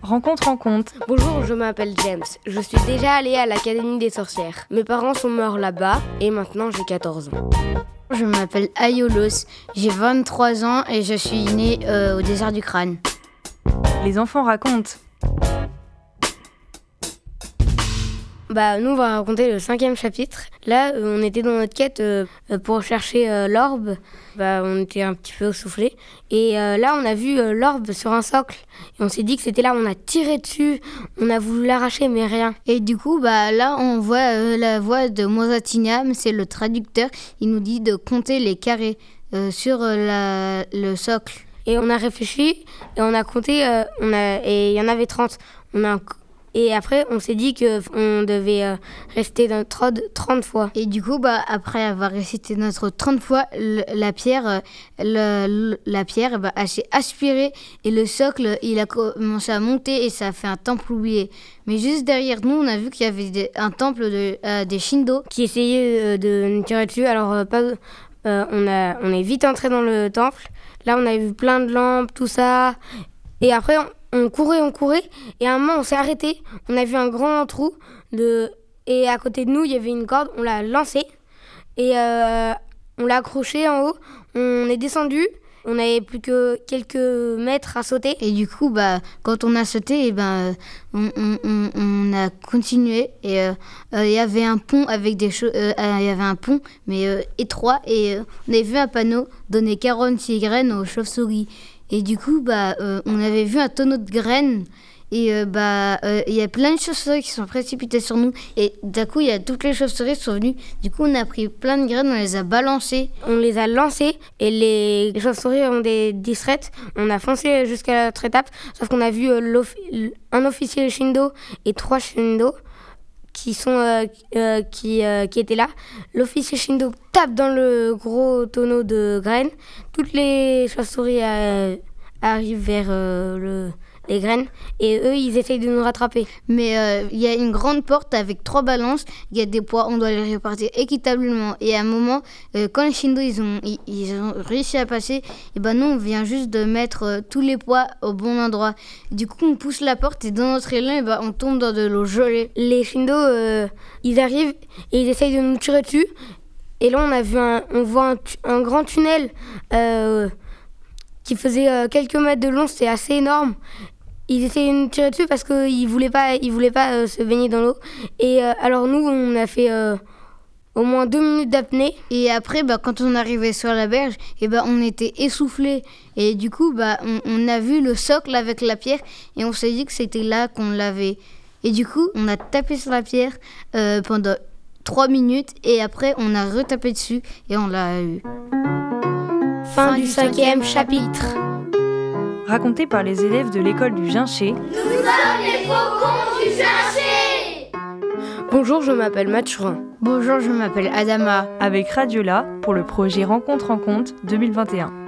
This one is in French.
Rencontre. Bonjour, je m'appelle James. Je suis déjà allée à l'Académie des sorcières. Mes parents sont morts là-bas et maintenant j'ai 14 ans. Je m'appelle Ayolos, j'ai 23 ans et je suis né au désert du Crâne. Les enfants racontent. Nous, on va raconter le 5e chapitre. Là, on était dans notre quête pour chercher l'orbe. On était un petit peu essoufflés. Et là, on a vu l'orbe sur un socle. Et on s'est dit que c'était là, on a tiré dessus. On a voulu l'arracher, mais rien. Et du coup, là, on voit la voix de Mozatiniam, c'est le traducteur. Il nous dit de compter les carrés sur le socle. Et on a réfléchi et on a compté, et il y en avait 30. Et après, on s'est dit qu'on devait rester dans 30 fois. Et du coup, après avoir récité notre 30 fois, la pierre elle s'est aspirée et le socle, il a commencé à monter et ça a fait un temple oublié. Mais juste derrière nous, on a vu qu'il y avait un temple des Shindo qui essayaient de nous tirer dessus. Alors, on est vite entré dans le temple. Là, on a vu plein de lampes, tout ça. Et après, on courait, et à un moment, on s'est arrêté. On a vu un grand trou, et à côté de nous, il y avait une corde. On l'a lancée, et on l'a accrochée en haut. On est descendu. On n'avait plus que quelques mètres à sauter. Et du coup, quand on a sauté, on a continué. Et il y avait un pont avec mais étroit. Et on avait vu un panneau donner 46 graines aux chauves-souris. Et du coup, on avait vu un tonneau de graines. Et il y a plein de chauves-souris qui sont précipitées sur nous. Et d'un coup, il y a toutes les chauves-souris qui sont venues. Du coup, on a pris plein de graines, on les a balancées. On les a lancées et les chauves-souris ont des distraites. On a foncé jusqu'à notre étape. Sauf qu'on a vu un officier Shindo et 3 Shindo qui étaient là. L'officier Shindo tape dans le gros tonneau de graines. Toutes les chauves-souris arrivent vers les graines, et eux, ils essayent de nous rattraper. Mais il y a une grande porte avec 3 balances, il y a des poids, on doit les répartir équitablement. Et à un moment, quand les Shindo, ils ont réussi à passer, et nous, on vient juste de mettre tous les poids au bon endroit. Du coup, on pousse la porte, et dans notre élan, on tombe dans de l'eau gelée. Les Shindo, ils arrivent, et ils essayent de nous tirer dessus. Et là, on voit un grand tunnel qui faisait quelques mètres de long, c'était assez énorme. Ils essayaient de nous tirer dessus parce qu'ils voulaient pas se baigner dans l'eau. Et alors nous, on a fait au moins 2 minutes d'apnée. Et après, quand on arrivait sur la berge, on était essoufflés. Et du coup, on a vu le socle avec la pierre et on s'est dit que c'était là qu'on l'avait. Et du coup, on a tapé sur la pierre pendant 3 minutes et après, on a retapé dessus et on l'a eu. Fin du 5e chapitre. Raconté par les élèves de l'école du Ginché. Nous sommes les faucons du Ginché. Bonjour, je m'appelle Mathurin. Bonjour, je m'appelle Adama. Avec Radiola pour le projet Rencontre 2021.